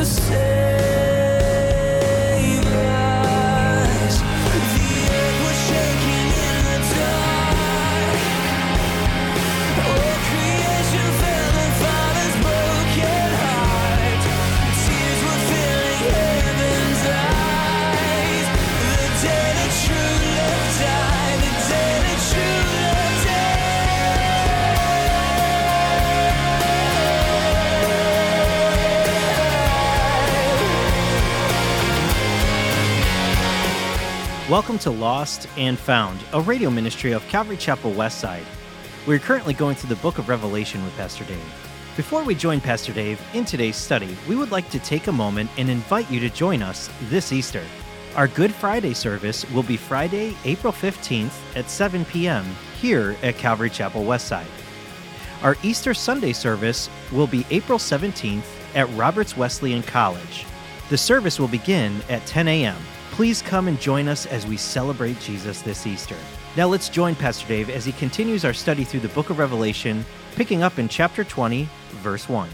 Welcome to Lost and Found, a radio ministry of Calvary Chapel Westside. We're currently going through the book of Revelation with Pastor Dave. Before we join Pastor Dave in today's study, we would like to take a moment and invite you to join us this Easter. Our Good Friday service will be Friday, April 15th at 7 p.m. here at Calvary Chapel Westside. Our Easter Sunday service will be April 17th at Roberts Wesleyan College. The service will begin at 10 a.m. Please come and join us as we celebrate Jesus this Easter. Now let's join Pastor Dave as he continues our study through the book of Revelation, picking up in chapter 20, verse 1.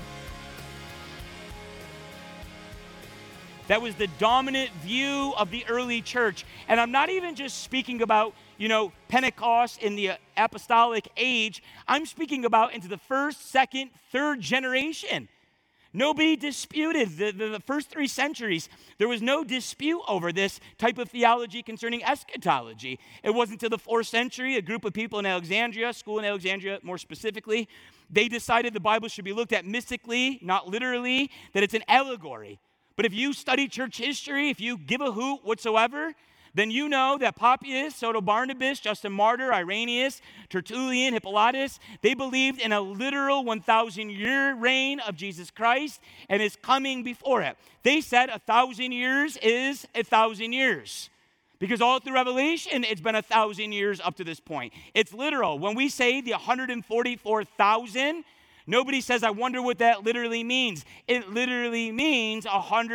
That was the dominant view of the early church. And I'm not even just speaking about, Pentecost in the apostolic age. I'm speaking about into the first, second, third generation. Nobody disputed the first 3 centuries. There was no dispute over this type of theology concerning eschatology. It wasn't until the 4th century, a group of people in Alexandria, school in Alexandria more specifically, they decided the Bible should be looked at mystically, not literally, that it's an allegory. But if you study church history, if you give a hoot whatsoever, then you know that Papias, Soto-Barnabas, Justin Martyr, Irenaeus, Tertullian, Hippolytus, they believed in a literal 1,000-year reign of Jesus Christ and his coming before it. They said 1,000 years is 1,000 years. Because all through Revelation, it's been 1,000 years up to this point. It's literal. When we say the 144,000, nobody says, I wonder what that literally means. It literally means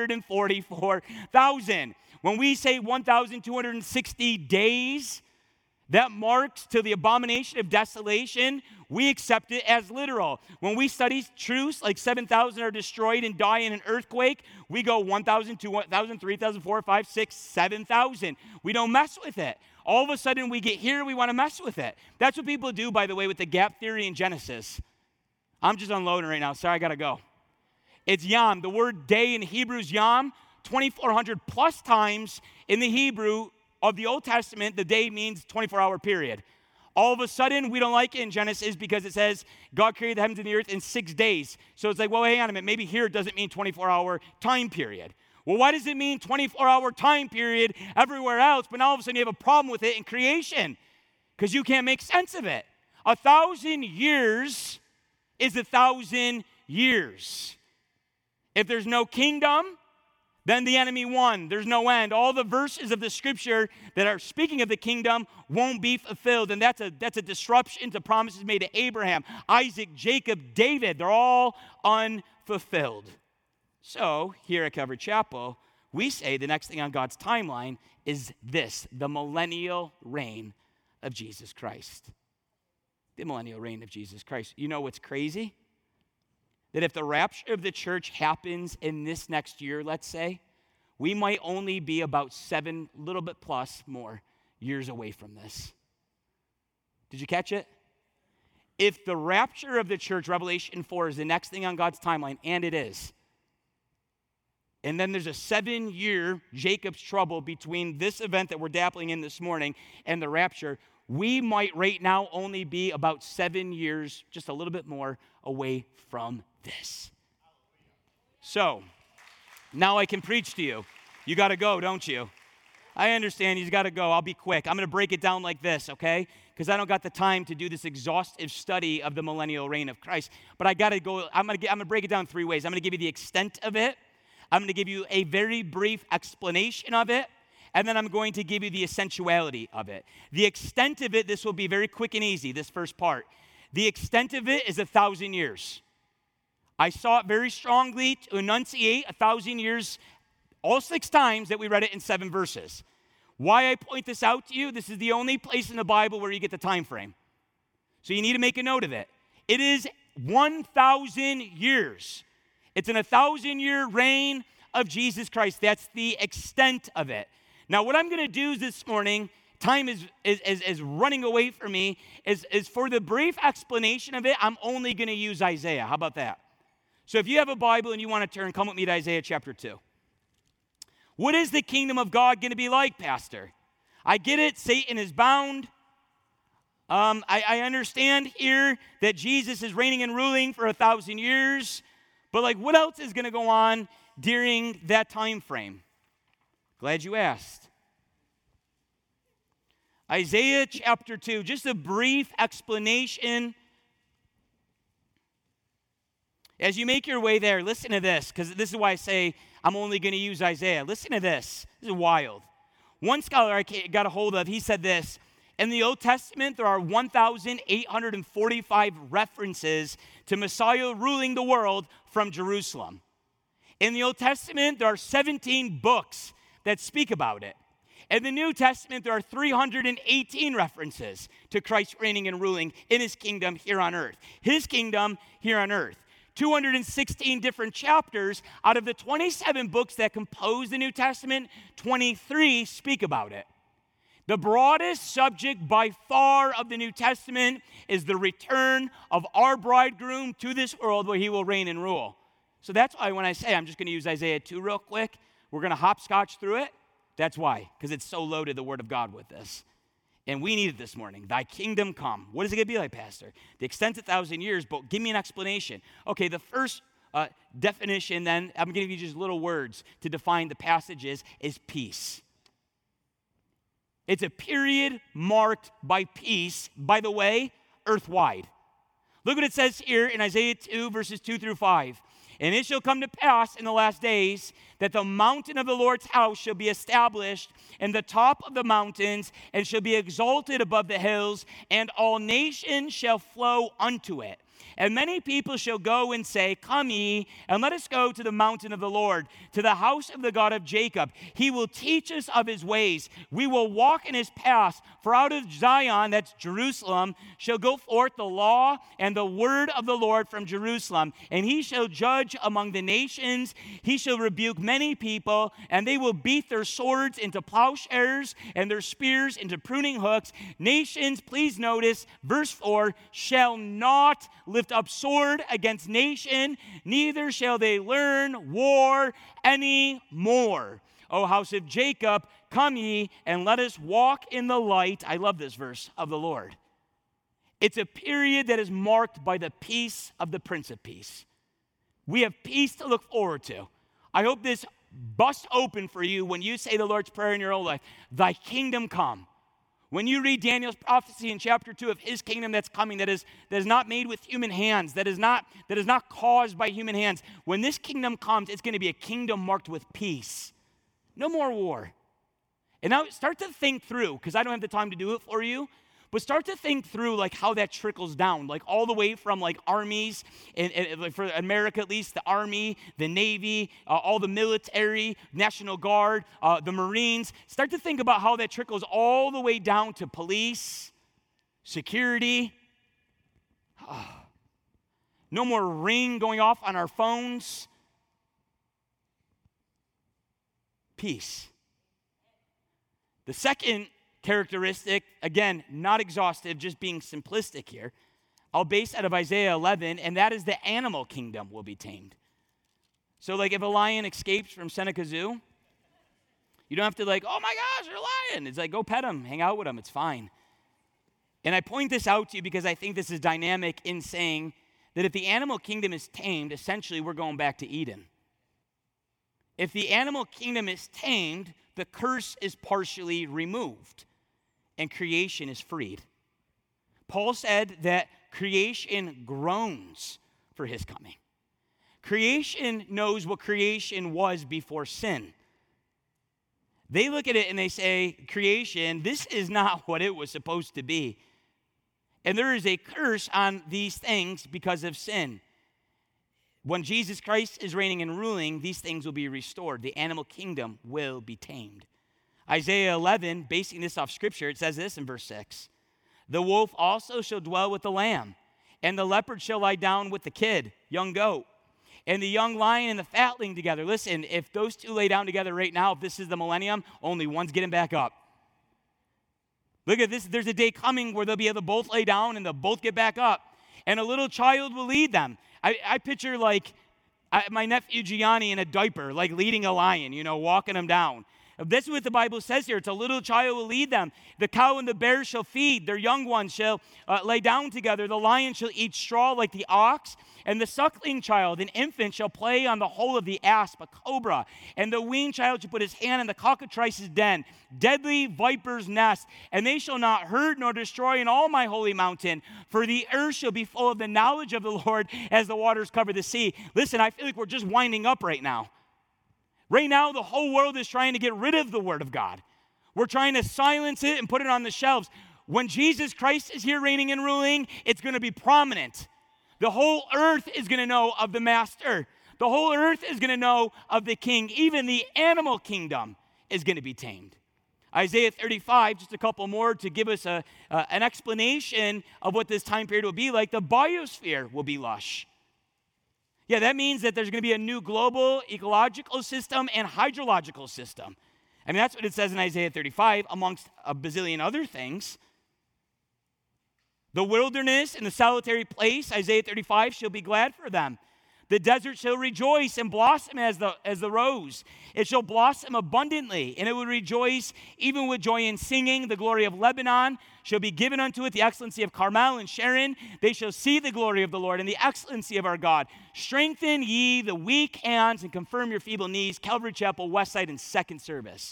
144,000. When we say 1,260 days, that marks to the abomination of desolation, we accept it as literal. When we study truths like 7,000 are destroyed and die in an earthquake, we go 1,000, 2,000, 3,000, 4,000, 5,000, 6,000, 7,000. We don't mess with it. All of a sudden we get here, we want to mess with it. That's what people do, by the way, with the gap theory in Genesis. I'm just unloading right now. Sorry, I got to go. It's yom. The word day in Hebrew is yom. 2,400 plus times in the Hebrew of the Old Testament, the day means 24-hour period. All of a sudden, we don't like it in Genesis because it says God created the heavens and the earth in 6 days. So it's like, well, hang on a minute. Maybe here it doesn't mean 24-hour time period. Well, why does it mean 24-hour time period everywhere else, but now all of a sudden you have a problem with it in creation? Because you can't make sense of it. 1,000 years is 1,000 years. If there's no kingdom, then the enemy won. There's no end. All the verses of the scripture that are speaking of the kingdom won't be fulfilled. And that's a disruption to promises made to Abraham, Isaac, Jacob, David. They're all unfulfilled. So here at Calvary Chapel, we say the next thing on God's timeline is this, the millennial reign of Jesus Christ. The millennial reign of Jesus Christ. You know what's crazy? That if the rapture of the church happens in this next year, let's say, we might only be about 7, little bit plus more years away from this. Did you catch it? If the rapture of the church, Revelation 4, is the next thing on God's timeline, and it is, and then there's a 7-year Jacob's trouble between this event that we're dabbling in this morning and the rapture, we might right now only be about 7 years, just a little bit more, away from this. So, now I can preach to you. You got to go, don't you? I understand you got to go. I'll be quick. I'm going to break it down like this, okay? Because I don't got the time to do this exhaustive study of the millennial reign of Christ. But I got to go. I'm going to break it down 3 ways. I'm going to give you the extent of it. I'm going to give you a very brief explanation of it. And then I'm going to give you the essentiality of it. The extent of it, this will be very quick and easy, this first part. The extent of it is 1,000 years. I saw it very strongly to enunciate 1,000 years, all 6 times that we read it in 7 verses. Why I point this out to you, this is the only place in the Bible where you get the time frame. So you need to make a note of it. It is 1,000 years. It's an 1,000-year reign of Jesus Christ. That's the extent of it. Now, what I'm going to do this morning, time is running away from me, is for the brief explanation of it, I'm only going to use Isaiah. How about that? So if you have a Bible and you want to turn, come with me to Isaiah chapter 2. What is the kingdom of God going to be like, Pastor? I get it, Satan is bound. I understand here that Jesus is reigning and ruling for 1,000 years, but like what else is going to go on during that time frame? Glad you asked. Isaiah chapter 2, just a brief explanation. As you make your way there, listen to this, because this is why I say I'm only going to use Isaiah. Listen to this. This is wild. One scholar I got a hold of, he said this: in the Old Testament, there are 1,845 references to Messiah ruling the world from Jerusalem. In the Old Testament, there are 17 books that speak about it. In the New Testament, there are 318 references to Christ reigning and ruling in his kingdom here on earth. His kingdom here on earth. 216 different chapters. Out of the 27 books that compose the New Testament, 23 speak about it. The broadest subject by far of the New Testament is the return of our bridegroom to this world where he will reign and rule. So that's why when I say I'm just going to use Isaiah 2 real quick, we're going to hopscotch through it. That's why, because it's so loaded, the Word of God, with this. And we need it this morning. Thy kingdom come. What is it going to be like, Pastor? The extent of 1,000 years, but give me an explanation. Okay, the first definition then, I'm going to give you just little words to define the passages, is peace. It's a period marked by peace, by the way, earthwide. Look what it says here in Isaiah 2, verses 2 through 5. And it shall come to pass in the last days that the mountain of the Lord's house shall be established in the top of the mountains and shall be exalted above the hills, and all nations shall flow unto it. And many people shall go and say, come ye, and let us go to the mountain of the Lord, to the house of the God of Jacob. He will teach us of his ways. We will walk in his paths. For out of Zion, that's Jerusalem, shall go forth the law and the word of the Lord from Jerusalem. And he shall judge among the nations. He shall rebuke many people, and they will beat their swords into plowshares and their spears into pruning hooks. Nations, please notice, verse 4, shall not lift up sword against nation, neither shall they learn war any more. O house of Jacob, come ye, and let us walk in the light, I love this verse, of the Lord. It's a period that is marked by the peace of the Prince of Peace. We have peace to look forward to. I hope this busts open for you when you say the Lord's Prayer in your own life. Thy kingdom come. When you read Daniel's prophecy in chapter 2 of his kingdom that's coming, that is not made with human hands, that is not caused by human hands. When this kingdom comes, it's going to be a kingdom marked with peace. No more war. And now start to think through, because I don't have the time to do it for you, but start to think through like how that trickles down, like all the way from like armies, and for America at least, the Army, the Navy, all the military, National Guard, the Marines. Start to think about how that trickles all the way down to police, security. No more ring going off on our phones. Peace. The second characteristic, again, not exhaustive, just being simplistic here, I'll base out of Isaiah 11, and that is the animal kingdom will be tamed. So like if a lion escapes from Seneca Zoo, you don't have to like, oh my gosh, you're a lion. It's like, go pet him, hang out with him, it's fine. And I point this out to you because I think this is dynamic in saying that if the animal kingdom is tamed, essentially we're going back to Eden. If the animal kingdom is tamed, the curse is partially removed and creation is freed. Paul said that creation groans for his coming. Creation knows what creation was before sin. They look at it and they say, creation, this is not what it was supposed to be. And there is a curse on these things because of sin. When Jesus Christ is reigning and ruling, these things will be restored. The animal kingdom will be tamed. Isaiah 11, basing this off Scripture, it says this in verse 6. The wolf also shall dwell with the lamb, and the leopard shall lie down with the kid, young goat. and the young lion and the fatling together. Listen, if those two lay down together right now, if this is the millennium, only one's getting back up. Look at this. There's a day coming where they'll be able to both lay down and they'll both get back up. And a little child will lead them. I picture like my nephew Gianni in a diaper, like leading a lion, walking him down. This is what the Bible says here. It's a little child will lead them. The cow and the bear shall feed. Their young ones shall lay down together. The lion shall eat straw like the ox. And the suckling child, an infant, shall play on the hole of the asp, a cobra. And the weaned child shall put his hand in the cockatrice's den, deadly viper's nest. And they shall not hurt nor destroy in all my holy mountain. For the earth shall be full of the knowledge of the Lord as the waters cover the sea. Listen, I feel like we're just winding up right now. Right now, the whole world is trying to get rid of the Word of God. We're trying to silence it and put it on the shelves. When Jesus Christ is here reigning and ruling, it's going to be prominent. The whole earth is going to know of the Master. The whole earth is going to know of the King. Even the animal kingdom is going to be tamed. Isaiah 35, just a couple more to give us an explanation of what this time period will be like. The biosphere will be lush. Yeah, that means that there's going to be a new global ecological system and hydrological system. I mean, that's what it says in Isaiah 35, amongst a bazillion other things. The wilderness and the solitary place, Isaiah 35, shall be glad for them. The desert shall rejoice and blossom as the rose. It shall blossom abundantly, and it will rejoice even with joy and singing. The glory of Lebanon shall be given unto it, the excellency of Carmel and Sharon. They shall see the glory of the Lord and the excellency of our God. Strengthen ye the weak hands and confirm your feeble knees. Calvary Chapel, Westside, and second service.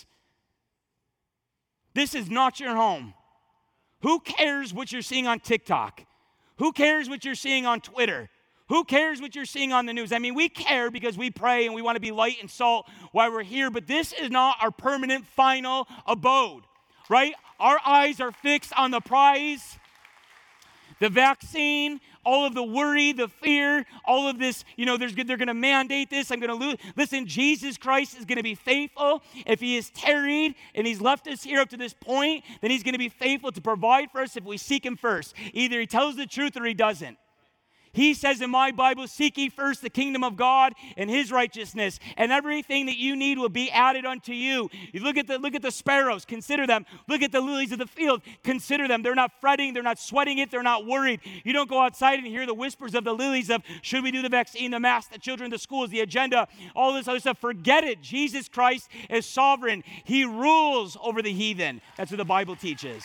This is not your home. Who cares what you're seeing on TikTok? Who cares what you're seeing on Twitter? Who cares what you're seeing on the news? I mean, we care because we pray and we want to be light and salt while we're here, but this is not our permanent final abode, right? Our eyes are fixed on the prize, the vaccine, all of the worry, the fear, all of this, they're going to mandate this. I'm going to lose. Listen, Jesus Christ is going to be faithful. If he is tarried and he's left us here up to this point, then he's going to be faithful to provide for us if we seek him first. Either he tells the truth or he doesn't. He says in my Bible, seek ye first the kingdom of God and his righteousness, and everything that you need will be added unto you. You look at the sparrows, consider them. Look at the lilies of the field, consider them. They're not fretting, they're not sweating it, they're not worried. You don't go outside and hear the whispers of the lilies of, should we do the vaccine, the mask, the children, the schools, the agenda, all this other stuff. Forget it. Jesus Christ is sovereign. He rules over the heathen. That's what the Bible teaches.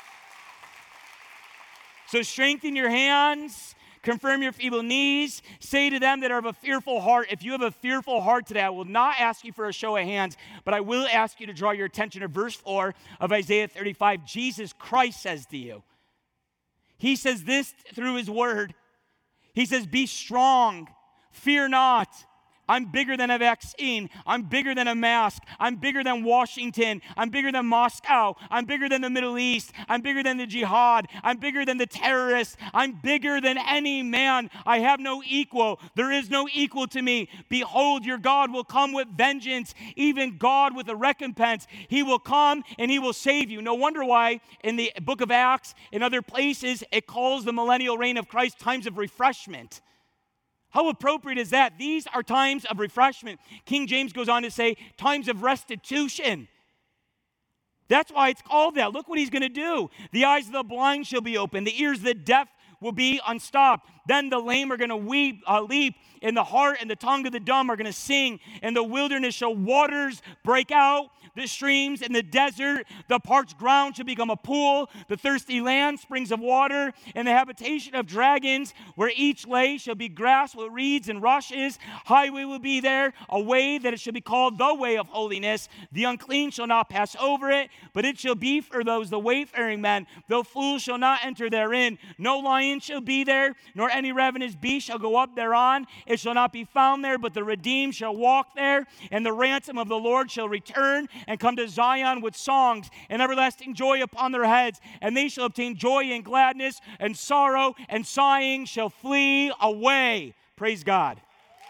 So strengthen your hands. Confirm your feeble knees. Say to them that are of a fearful heart. If you have a fearful heart today, I will not ask you for a show of hands, but I will ask you to draw your attention to verse 4 of Isaiah 35. Jesus Christ says to you. He says this through his word. He says, be strong, fear not. I'm bigger than a vaccine. I'm bigger than a mask. I'm bigger than Washington. I'm bigger than Moscow. I'm bigger than the Middle East. I'm bigger than the jihad. I'm bigger than the terrorists. I'm bigger than any man. I have no equal. There is no equal to me. Behold, your God will come with vengeance, even God with a recompense. He will come and he will save you. No wonder why in the book of Acts and other places it calls the millennial reign of Christ times of refreshment. How appropriate is that? These are times of refreshment. King James goes on to say, times of restitution. That's why it's called that. Look what he's going to do. The eyes of the blind shall be opened. The ears of the deaf will be unstopped. Then the lame are going to leap, and the heart and the tongue of the dumb are going to sing. In the wilderness shall waters break out. The streams in the desert, the parched ground shall become a pool, the thirsty land, springs of water, and the habitation of dragons, where each lay shall be grass with reeds and rushes. Highway will be there, a way that it shall be called the way of holiness. The unclean shall not pass over it, but it shall be for those, the wayfaring men. Though fools shall not enter therein. No lion shall be there, nor any ravenous beast shall go up thereon. It shall not be found there, but the redeemed shall walk there, and the ransom of the Lord shall return and come to Zion with songs and everlasting joy upon their heads. And they shall obtain joy and gladness, and sorrow and sighing shall flee away. Praise God.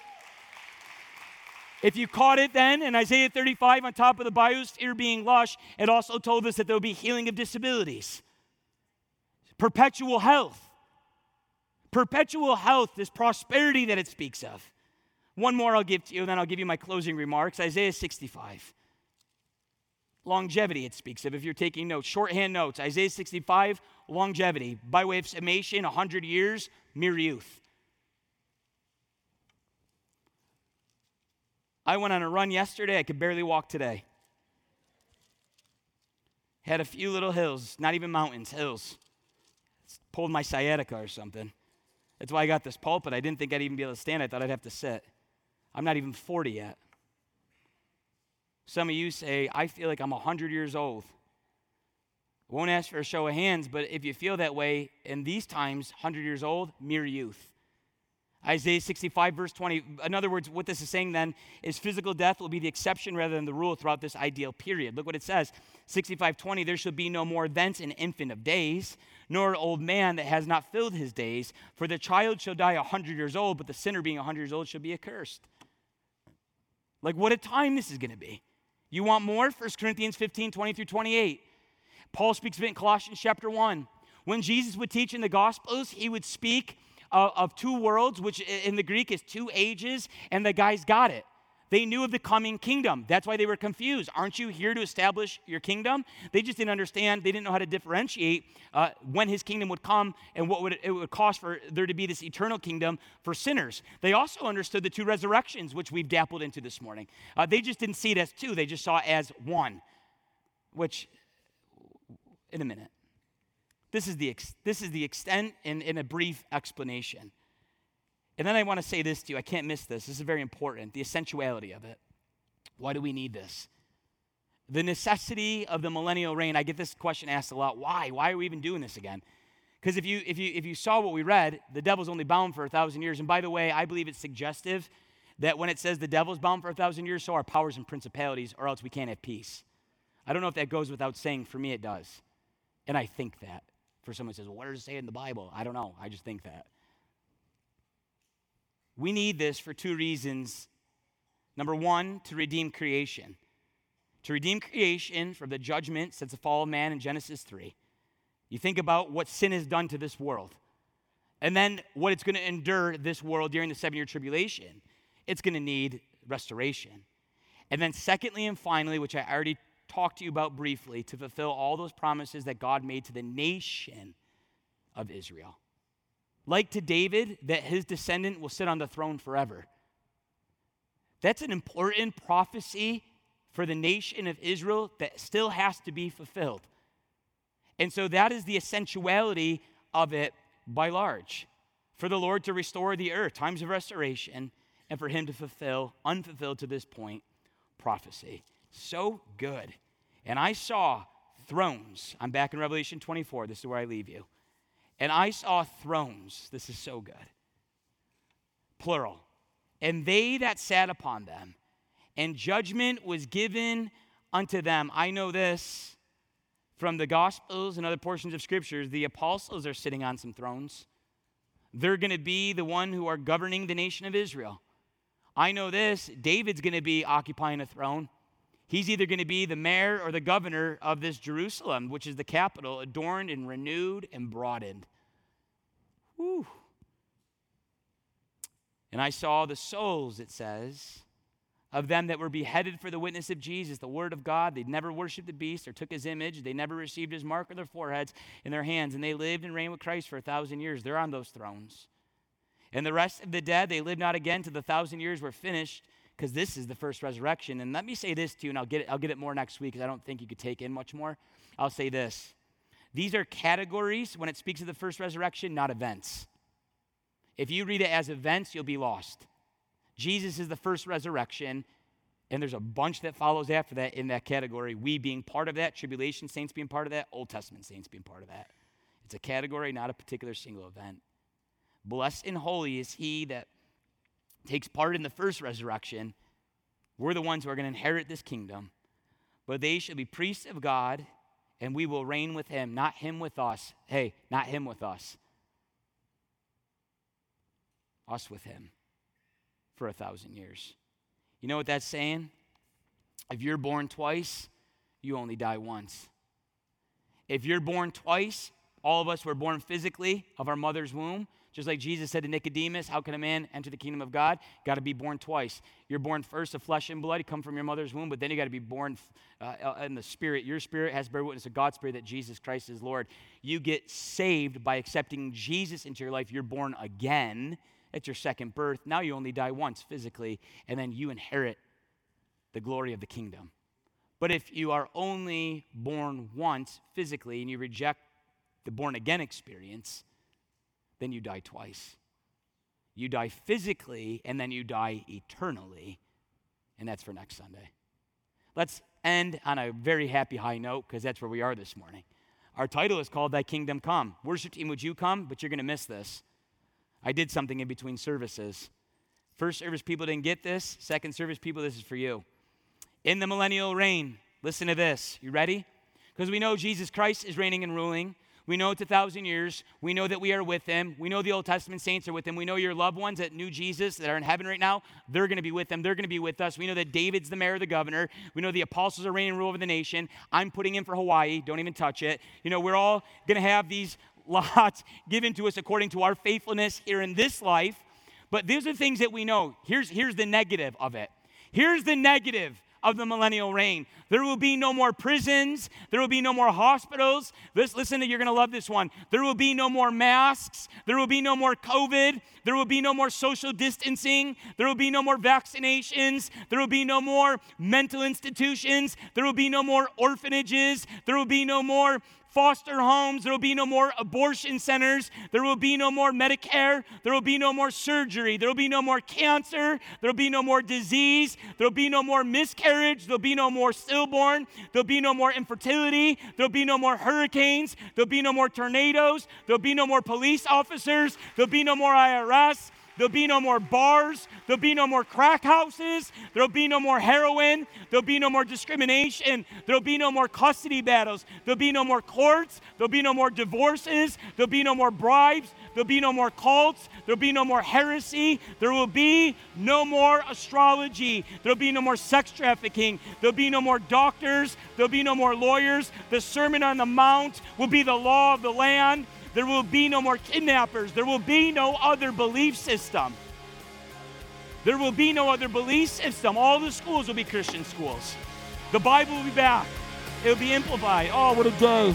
If you caught it then, in Isaiah 35, on top of the biosphere being lush, it also told us that there will be healing of disabilities. Perpetual health. Perpetual health, this prosperity that it speaks of. One more I'll give to you, then I'll give you my closing remarks. Isaiah 65. Longevity it speaks of. If you're taking notes, shorthand notes. Isaiah 65, longevity. By way of summation, 100 years, mere youth. I went on a run yesterday. I could barely walk today. Had a few little hills, not even mountains, hills. Pulled my sciatica or something. That's why I got this pulpit. I didn't think I'd even be able to stand. I thought I'd have to sit. I'm not even 40 yet. Some of you say, I feel like I'm 100 years old. I won't ask for a show of hands, but if you feel that way in these times, 100 years old, mere youth. Isaiah 65, verse 20. In other words, what this is saying then is physical death will be the exception rather than the rule throughout this ideal period. Look what it says. 65:20, there shall be no more thence an infant of days, nor an old man that has not filled his days. For the child shall die 100 years old, but the sinner being 100 years old shall be accursed. Like what a time this is going to be. You want more? 1 Corinthians 15, 20 through 28. Paul speaks of it in Colossians chapter 1. When Jesus would teach in the Gospels, he would speak of two worlds, which in the Greek is two ages, and the guys got it. They knew of the coming kingdom. That's why they were confused. Aren't you here to establish your kingdom? They just didn't understand. They didn't know how to differentiate when his kingdom would come and what it would cost for there to be this eternal kingdom for sinners. They also understood the two resurrections, which we've dappled into this morning. They just didn't see it as two. They just saw it as one, which, in a minute. This is the extent in a brief explanation. And then I want to say this to you. I can't miss this. This is very important. The essentiality of it. Why do we need this? The necessity of the millennial reign. I get this question asked a lot. Why? Why are we even doing this again? Because if you saw what we read, the devil's only bound for 1,000 years. And by the way, I believe it's suggestive that when it says the devil's bound for 1,000 years, so are powers and principalities, or else we can't have peace. I don't know if that goes without saying. For me, it does. And I think that. For someone who says, well, where does it say it in the Bible? I don't know. I just think that. We need this for two reasons. Number one, to redeem creation. To redeem creation from the judgment since the fall of man in Genesis 3. You think about what sin has done to this world. And then what it's going to endure this world during the 7-year tribulation. It's going to need restoration. And then secondly and finally, which I already talked to you about briefly, to fulfill all those promises that God made to the nation of Israel. Like to David, that his descendant will sit on the throne forever. That's an important prophecy for the nation of Israel that still has to be fulfilled. And so that is the essentiality of it by large. For the Lord to restore the earth, times of restoration, and for him to fulfill, unfulfilled to this point, prophecy. So good. And I saw thrones. I'm back in Revelation 24. This is where I leave you. And I saw thrones. This is so good. Plural. And they that sat upon them, and judgment was given unto them. I know this from the Gospels and other portions of Scriptures. The apostles are sitting on some thrones. They're going to be the one who are governing the nation of Israel. I know this. David's going to be occupying a throne. He's either going to be the mayor or the governor of this Jerusalem, which is the capital, adorned and renewed and broadened. Whew. And I saw the souls, it says, of them that were beheaded for the witness of Jesus, the word of God. They'd never worshiped the beast or took his image. They never received his mark or their foreheads in their hands. And they lived and reigned with Christ for 1,000 years. They're on those thrones. And the rest of the dead, they lived not again till the 1,000 years were finished, because this is the first resurrection. And let me say this to you, and I'll get it more next week, because I don't think you could take in much more. I'll say this. These are categories when it speaks of the first resurrection, not events. If you read it as events, you'll be lost. Jesus is the first resurrection, and there's a bunch that follows after that in that category. We being part of that, tribulation saints being part of that, Old Testament saints being part of that. It's a category, not a particular single event. Blessed and holy is he that takes part in the first resurrection. We're the ones who are going to inherit this kingdom. But they shall be priests of God, and we will reign with him, not him with us. Hey, not him with us. Us with him for 1,000 years. You know what that's saying? If you're born twice, you only die once. If you're born twice, All of us were born physically of our mother's womb. Just like Jesus said to Nicodemus, how can a man enter the kingdom of God? Got to be born twice. You're born first of flesh and blood. You come from your mother's womb, but then you got to be born in the spirit. Your spirit has bear witness of God's spirit that Jesus Christ is Lord. You get saved by accepting Jesus into your life. You're born again at your second birth. Now you only die once physically, and then you inherit the glory of the kingdom. But if you are only born once physically and you reject the born again experience, then you die twice. You die physically, and then you die eternally. And that's for next Sunday. Let's end on a very happy high note, because that's where we are this morning. Our title is called Thy Kingdom Come. Worship team, would you come? But you're going to miss this. I did something in between services. First service people didn't get this. Second service people, this is for you. In the millennial reign, listen to this. You ready? Because we know Jesus Christ is reigning and ruling. We know it's 1,000 years. We know that we are with him. We know the Old Testament saints are with him. We know your loved ones that knew Jesus that are in heaven right now, they're going to be with them. They're going to be with us. We know that David's the mayor, the governor. We know the apostles are reigning and rule over the nation. I'm putting in for Hawaii. Don't even touch it. You know, we're all going to have these lots given to us according to our faithfulness here in this life. But these are things that we know. Here's the negative of it. Here's the negative of the millennial reign. There will be no more prisons. There will be no more hospitals. Listen, you're going to love this one. There will be no more masks. There will be no more COVID. There will be no more social distancing. There will be no more vaccinations. There will be no more mental institutions. There will be no more orphanages. There will be no more foster homes. There will be no more abortion centers. There will be no more Medicare. There will be no more surgery. There will be no more cancer. There will be no more disease. There will be no more miscarriage. There will be no more stillborn. There will be no more infertility. There will be no more hurricanes. There will be no more tornadoes. There will be no more police officers. There will be no more IRS. There'll be no more bars. There'll be no more crack houses. There'll be no more heroin. There'll be no more discrimination. There'll be no more custody battles. There'll be no more courts. There'll be no more divorces. There'll be no more bribes. There'll be no more cults. There'll be no more heresy. There will be no more astrology. There'll be no more sex trafficking. There'll be no more doctors. There'll be no more lawyers. The Sermon on the Mount will be the law of the land. There will be no more kidnappers. There will be no other belief system. There will be no other belief system. All the schools will be Christian schools. The Bible will be back. It will be amplified. Oh, what a day.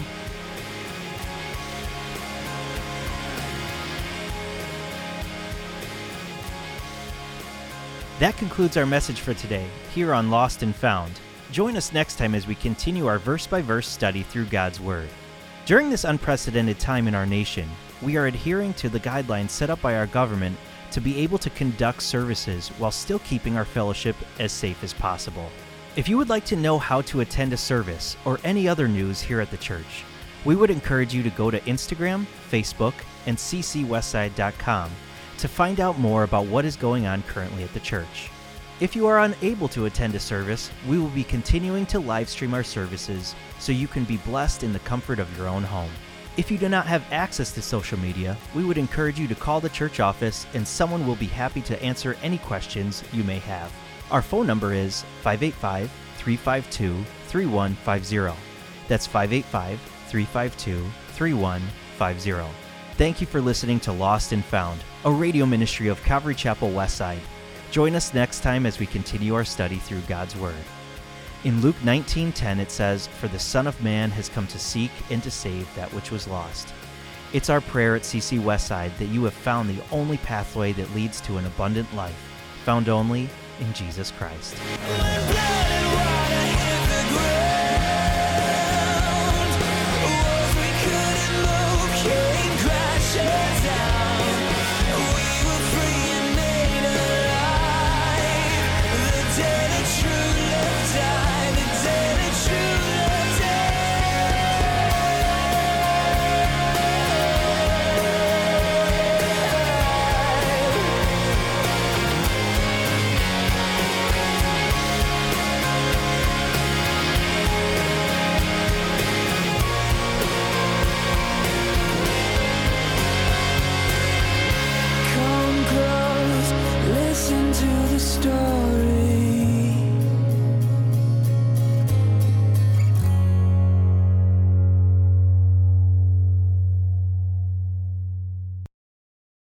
That concludes our message for today here on Lost and Found. Join us next time as we continue our verse-by-verse study through God's Word. During this unprecedented time in our nation, we are adhering to the guidelines set up by our government to be able to conduct services while still keeping our fellowship as safe as possible. If you would like to know how to attend a service or any other news here at the church, we would encourage you to go to Instagram, Facebook, and ccwestside.com to find out more about what is going on currently at the church. If you are unable to attend a service, we will be continuing to live stream our services so you can be blessed in the comfort of your own home. If you do not have access to social media, we would encourage you to call the church office and someone will be happy to answer any questions you may have. Our phone number is 585-352-3150. That's 585-352-3150. Thank you for listening to Lost and Found, a radio ministry of Calvary Chapel Westside. Join us next time as we continue our study through God's Word. In Luke 19:10 it says, "For the Son of Man has come to seek and to save that which was lost." It's our prayer at CC Westside that you have found the only pathway that leads to an abundant life, found only in Jesus Christ.